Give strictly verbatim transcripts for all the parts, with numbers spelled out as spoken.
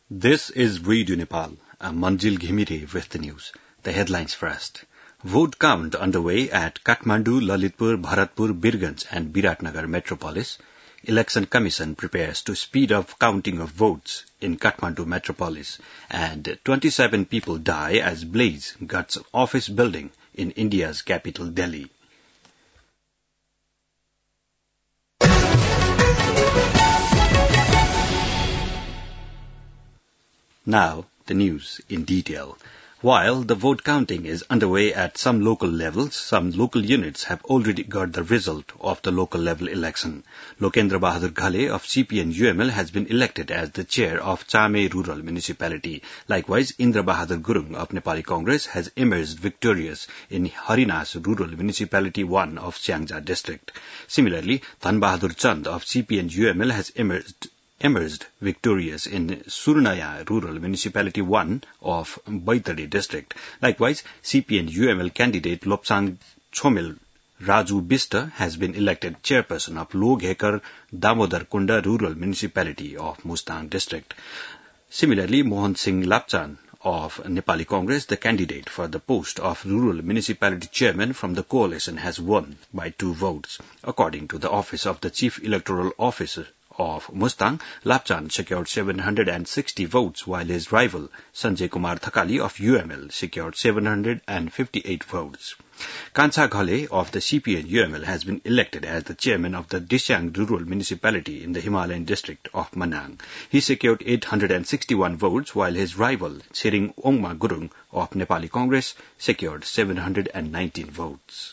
This is Radio Nepal. I'm Manjil Ghimire with the news. The headlines first. Vote count underway at Kathmandu, Lalitpur, Bharatpur, Birganj and Biratnagar metropolis. Election Commission prepares to speed up counting of votes in Kathmandu metropolis. And twenty-seven people die as blaze guts office building in India's capital, Delhi. Now, the news in detail. While the vote counting is underway at some local levels, some local units have already got the result of the local level election. Lokendra Bahadur Ghale of C P N U M L has been elected as the chair of Chame Rural Municipality. Likewise, Indra Bahadur Gurung of Nepali Congress has emerged victorious in Harinas Rural Municipality one of Siangja district. Similarly, Dhan Bahadur Chand of C P N U M L has emerged emerged victorious in Surnaya Rural Municipality one of Baitari district. Likewise, C P N U M L candidate Lopsang Chomil Raju Bista has been elected chairperson of Loghekar Damodar Kunda Rural Municipality of Mustang district. Similarly, Mohan Singh Lapchan of Nepali Congress, the candidate for the post of Rural Municipality Chairman from the coalition, has won by two votes. According to the Office of the Chief Electoral Officer of Mustang, Lapchan secured seven hundred sixty votes, while his rival Sanjay Kumar Thakali of U M L secured seven hundred fifty-eight votes. Kancha Ghale of the C P N U M L has been elected as the chairman of the Disyang Rural Municipality in the Himalayan district of Manang. He secured eight hundred sixty-one votes, while his rival Tsering Ongma Gurung of Nepali Congress secured seven hundred nineteen votes.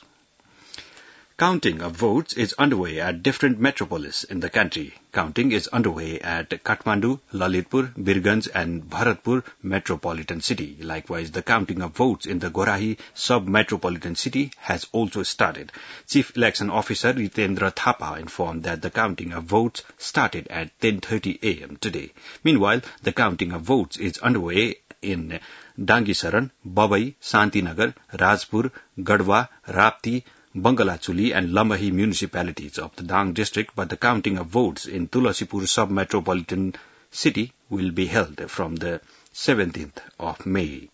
Counting of votes is underway at different metropolis in the country. Counting is underway at Kathmandu, Lalitpur, Birganj and Bharatpur metropolitan city. Likewise, the counting of votes in the Gorahi sub-metropolitan city has also started. Chief Election Officer Ritendra Thapa informed that the counting of votes started at ten thirty a m today. Meanwhile, the counting of votes is underway in Dangisaran, Babai, Santinagar, Rajpur, Gadwa, Rapti, Bangalachuli and Lamahi municipalities of the Dang district, but the counting of votes in Tulasipur sub-metropolitan city will be held from the seventeenth of May.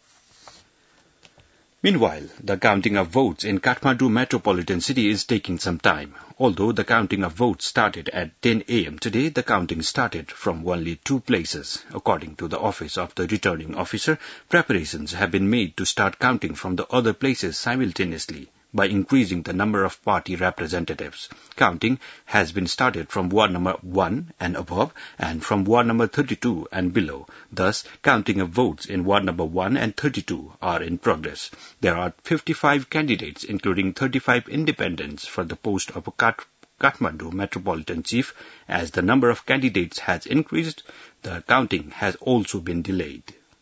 Meanwhile, the counting of votes in Kathmandu metropolitan city is taking some time. Although the counting of votes started at ten a m today, the counting started from only two places. According to the Office of the Returning Officer, preparations have been made to start counting from the other places simultaneously by increasing the number of party representatives. Counting has been started from ward number one and above and from ward number thirty-two and below. Thus, counting of votes in ward number one and thirty-two are in progress. There are fifty-five candidates, including thirty-five independents, for the post of a Kathmandu Metropolitan Chief. As the number of candidates has increased, the counting has also been delayed.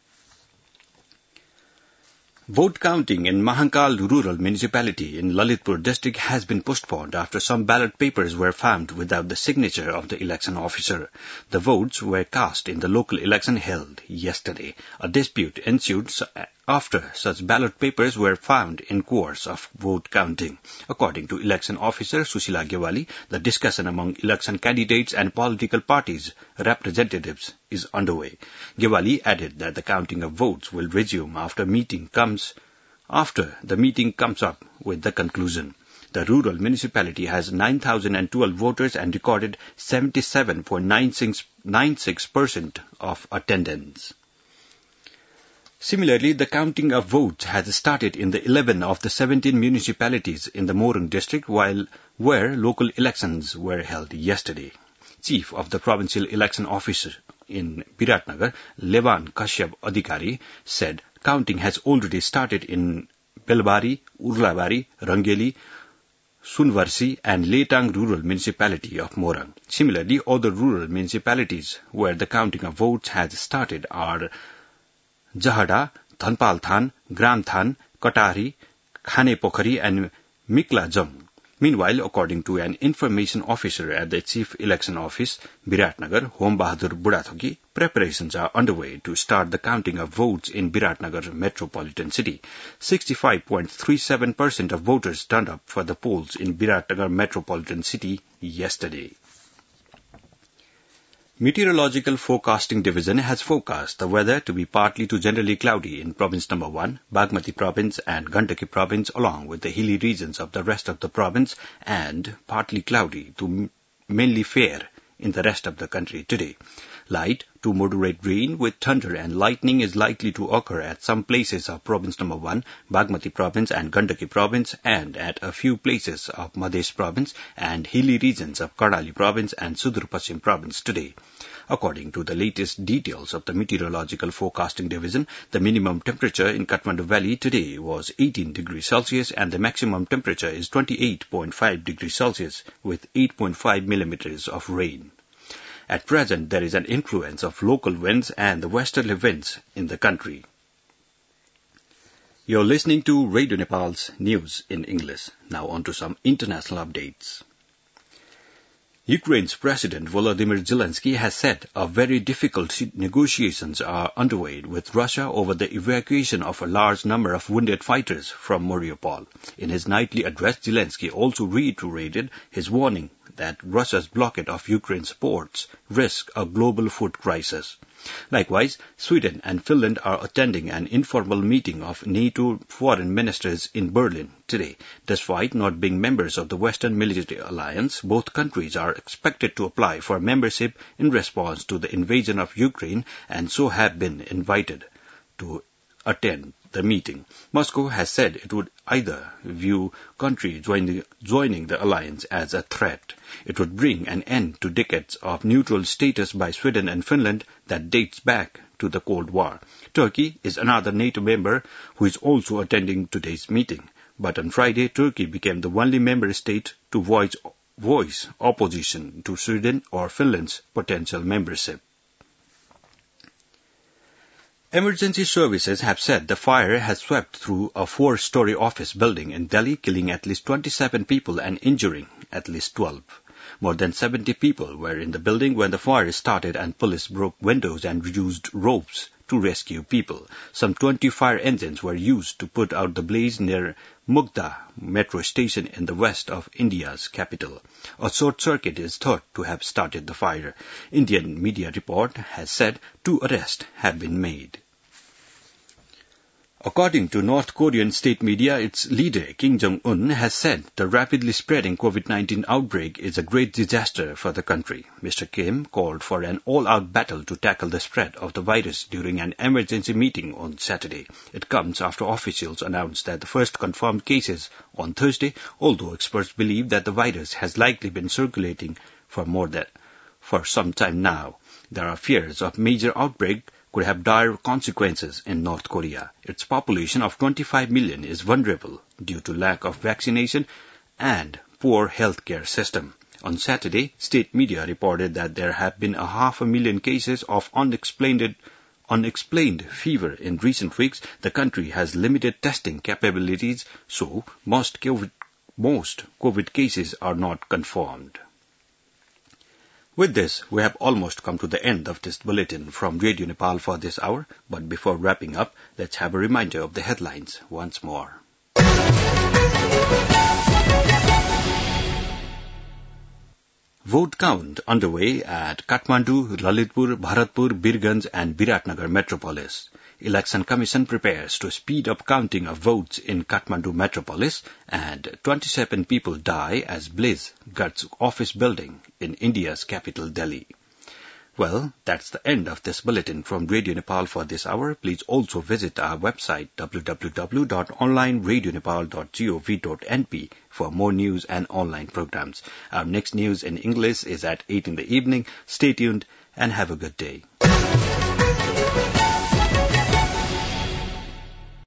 Vote counting in Mahankal Rural Municipality in Lalitpur district has been postponed after some ballot papers were found without the signature of the election officer. The votes were cast in the local election held yesterday. A dispute ensued after such ballot papers were found in course of vote counting. According to election officer Sushila Gewali, the discussion among election candidates and political parties representatives is underway. Gewali added that the counting of votes will resume after meeting comes after the meeting comes up with the conclusion. The rural municipality has nine thousand twelve voters and recorded seventy-seven point nine six percent of attendance. Similarly, the counting of votes has started in the eleven of the seventeen municipalities in the Morang district, while where local elections were held yesterday. Chief of the Provincial Election Officer in Biratnagar, Levan Kashyap Adhikari, said counting has already started in Belbari, Urlabari, Rangeli, Sunvarsi and Letang Rural Municipality of Morang. Similarly, other rural municipalities where the counting of votes has started are Jahada, Dhanpal-than, Gram-than, Katari, Khane-Pokhari and Mikla-jam. Meanwhile, according to an information officer at the Chief Election Office, Biratnagar, Hom Bahadur Budathoki, preparations are underway to start the counting of votes in Biratnagar metropolitan city. sixty-five point three seven percent of voters turned up for the polls in Biratnagar metropolitan city yesterday. Meteorological Forecasting Division has forecast the weather to be partly to generally cloudy in Province Number one, Bagmati Province and Gandaki Province, along with the hilly regions of the rest of the province, and partly cloudy to mainly fair in the rest of the country today. Light to moderate rain with thunder and lightning is likely to occur at some places of Province Number one, Bagmati Province and Gandaki Province, and at a few places of Madhya Province and hilly regions of Karnali Province and Sudur Paschim Province today. According to the latest details of the Meteorological Forecasting Division, the minimum temperature in Kathmandu Valley today was eighteen degrees Celsius and the maximum temperature is twenty-eight point five degrees Celsius with eight point five millimeters of rain. At present, there is an influence of local winds and the westerly winds in the country. You're listening to Radio Nepal's news in English. Now on to some international updates. Ukraine's President Volodymyr Zelensky has said a very difficult negotiations are underway with Russia over the evacuation of a large number of wounded fighters from Mariupol. In his nightly address, Zelensky also reiterated his warning that Russia's blockade of Ukraine's ports risk a global food crisis. Likewise, Sweden and Finland are attending an informal meeting of NATO foreign ministers in Berlin today. Despite not being members of the Western military alliance, both countries are expected to apply for membership in response to the invasion of Ukraine and so have been invited to attend the meeting. Moscow has said it would either view countries joining, joining the alliance as a threat. It would bring an end to decades of neutral status by Sweden and Finland that dates back to the Cold War. Turkey is another NATO member who is also attending today's meeting. But on Friday, Turkey became the only member state to voice, voice opposition to Sweden or Finland's potential membership. Emergency services have said the fire has swept through a four-story office building in Delhi, killing at least twenty-seven people and injuring at least twelve. More than seventy people were in the building when the fire started and police broke windows and used ropes to rescue people. Some twenty fire engines were used to put out the blaze near Mugda metro station in the west of India's capital. A short circuit is thought to have started the fire. Indian media report has said two arrests have been made. According to North Korean state media, its leader Kim Jong-un has said the rapidly spreading COVID nineteen outbreak is a great disaster for the country. Mister Kim called for an all-out battle to tackle the spread of the virus during an emergency meeting on Saturday. It comes after officials announced that the first confirmed cases on Thursday, although experts believe that the virus has likely been circulating for more than for some time now. There are fears of major outbreak could have dire consequences in North Korea. Its population of twenty-five million is vulnerable due to lack of vaccination and poor healthcare system. On Saturday, state media reported that there have been a half a million cases of unexplained unexplained fever in recent weeks. The country has limited testing capabilities, so most COVID, most COVID cases are not confirmed. With this, we have almost come to the end of this bulletin from Radio Nepal for this hour. But before wrapping up, let's have a reminder of the headlines once more. Vote count underway at Kathmandu, Lalitpur, Bharatpur, Birganj and Biratnagar metropolis. Election Commission prepares to speed up counting of votes in Kathmandu metropolis, and twenty-seven people die as blaze guts office building in India's capital Delhi. Well, that's the end of this bulletin from Radio Nepal for this hour. Please also visit our website w w w dot online radio nepal dot gov dot n p for more news and online programs. Our next news in English is at eight in the evening. Stay tuned and have a good day.